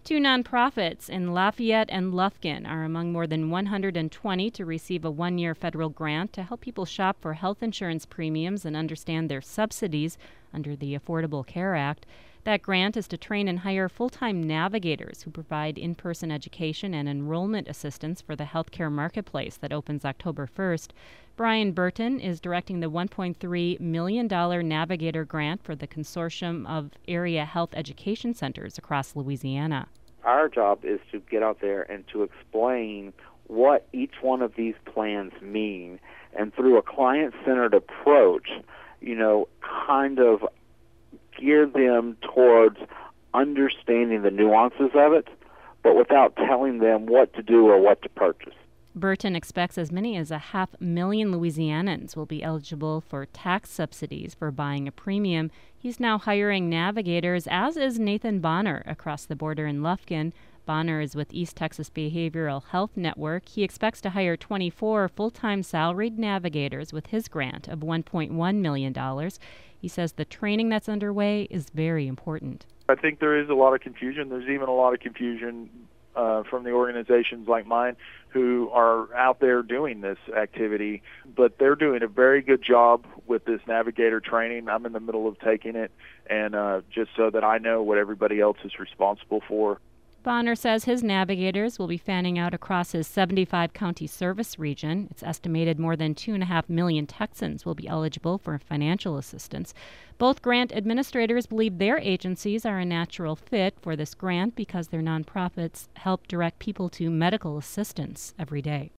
Two nonprofits in Lafayette and Lufkin are among more than 120 to receive a one-year federal grant to help people shop for health insurance premiums and understand their subsidies under the Affordable Care Act. That grant is to train and hire full-time navigators who provide in-person education and enrollment assistance for the healthcare marketplace that opens October 1st. Brian Burton is directing the $1.3 million Navigator grant for the Consortium of Area Health Education Centers across Louisiana. Our job is to get out there and to explain what each one of these plans mean, and through a client-centered approach, kind of gear them towards understanding the nuances of it, but without telling them what to do or what to purchase. Burton expects as many as 500,000 Louisianans will be eligible for tax subsidies for buying a premium. He's now hiring navigators, as is Nathan Bonner across the border in Lufkin. Bonner is with East Texas Behavioral Health Network. He expects to hire 24 full-time salaried navigators with his grant of $1.1 million. He says the training that's underway is very important. I think there is a lot of confusion. There's even a lot of confusion from the organizations like mine who are out there doing this activity, but they're doing a very good job with this navigator training. I'm in the middle of taking it, and just so that I know what everybody else is responsible for. Bonner says his navigators will be fanning out across his 75-county service region. It's estimated more than 2.5 million Texans will be eligible for financial assistance. Both grant administrators believe their agencies are a natural fit for this grant because their nonprofits help direct people to medical assistance every day.